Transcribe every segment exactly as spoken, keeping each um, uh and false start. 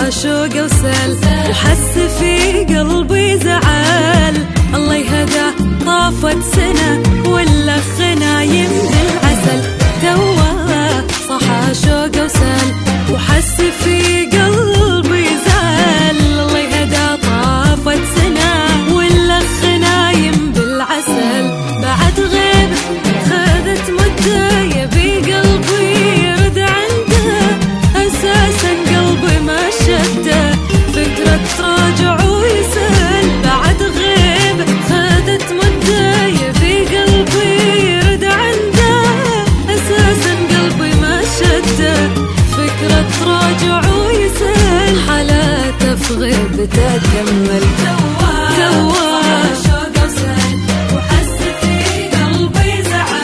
صحى شوق وسال وحس في قلبي زعل. الله يهداه طافت سنة والأخ نايم بالعسل. توه صحى شوق وسال وحس في قلبي زعل. الله يهداه طافت سنة والأخ نايم بالعسل. بعد غيب خذت مدة يبي قلبي يرد عنده، أساسا قلبي ما شده فكرة تراجع ويسأل. بعد غيب خذت مدة يبي قلبي يرد عنده، أساسا قلبي ما شده فكرة تراجع ويسأل. حالاته في غيبته كمل. توه توه شوق وسال وحس في قلبي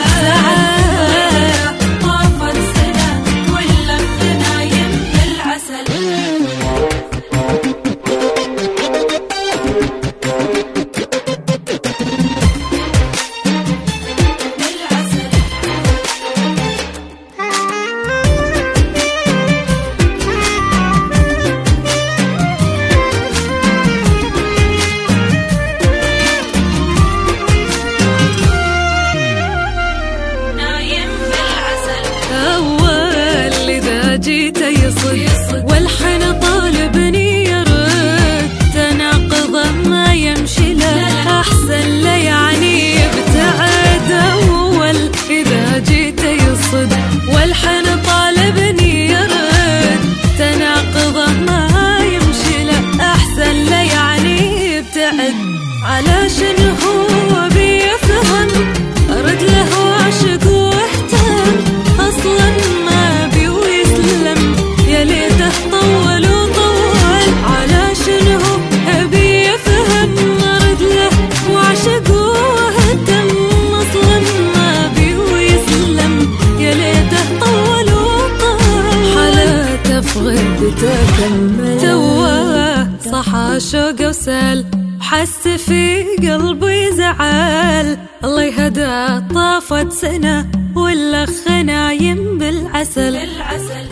زعل. طافت سنة والأخ نايم بالعسل. جيت يصد والحين طالبني يرد، تناقض ما يمشي له أحسن له يعني يبتعد. أول إذا جيت يصد والحين طالبني يرد، تناقض ما يمشي له أحسن له يعني يبتعد. علشان هو بيفهم أرد له وعشق واهتم، أصلا ما بيسلم يا ليته طول وطول. علشان هو أبي يفهم أرد له وعشق واهتم، أصلا ما بيسلم يا ليته طول وطول. حالاته في غيبته كمل. توه صحى شوق وسال حس في قلبي زعل. الله يهداه طافت سنة والأخ نايم بالعسل.